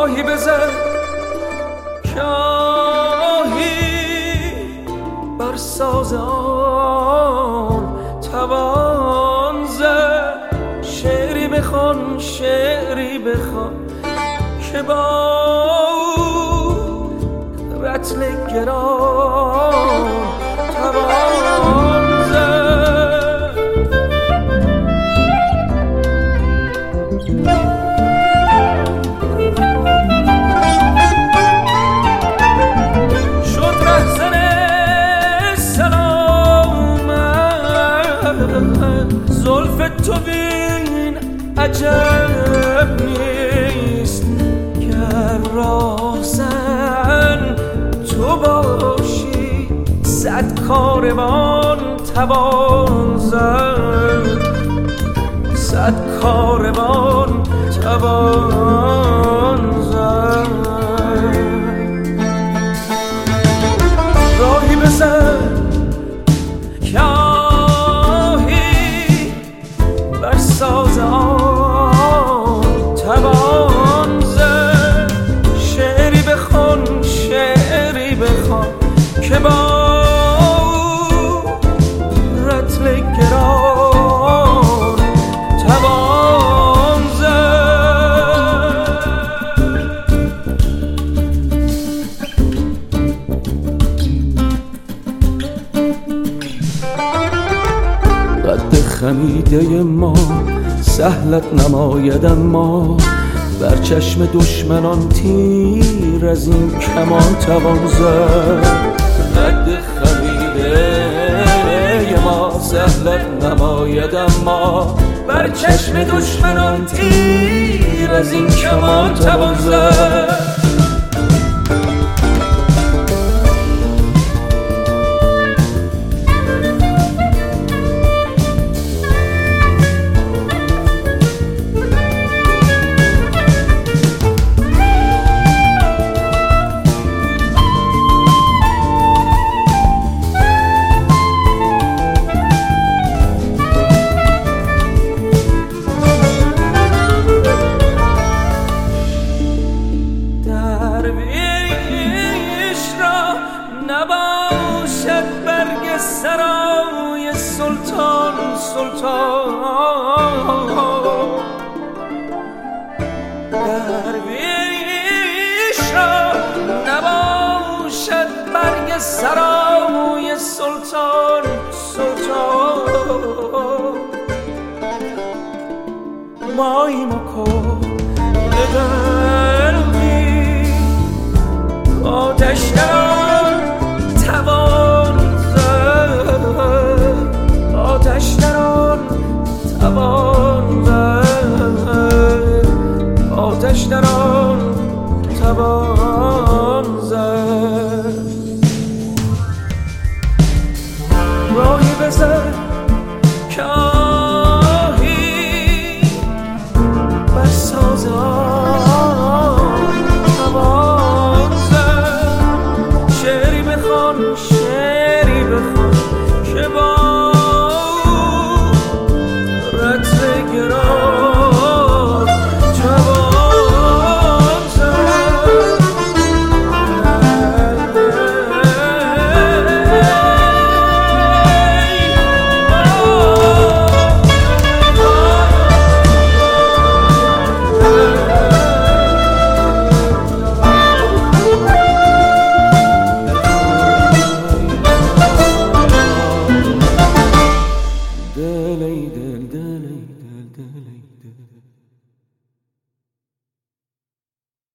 راهی بزن کاهی بر ساز آن توان زد. شعری بخوان شعری بخوان که با رطل گران توان زد. شد رهزن سلامت زلف تو بین عجب نیست گر راهزن تو باشی. صد کاروان توان زد، صد کاروان توان زد. راهی بزن کاهی بر ساز آن توان زد. شعری بخوان شعری بخوان که با رطل گران توان زد. قد خمیده ما سهلت نماید اما بر چشم دشمنان تیر از این کمان توان زد. قد خمیده ما سهلت نماید اما بر چشم دشمنان تیر از این کمان توان زد. نباشد برگ سرای سلطان سلطان. درویش را نباشد برگ سرای سلطان سلطان. ماییم و کن به قلبی آتش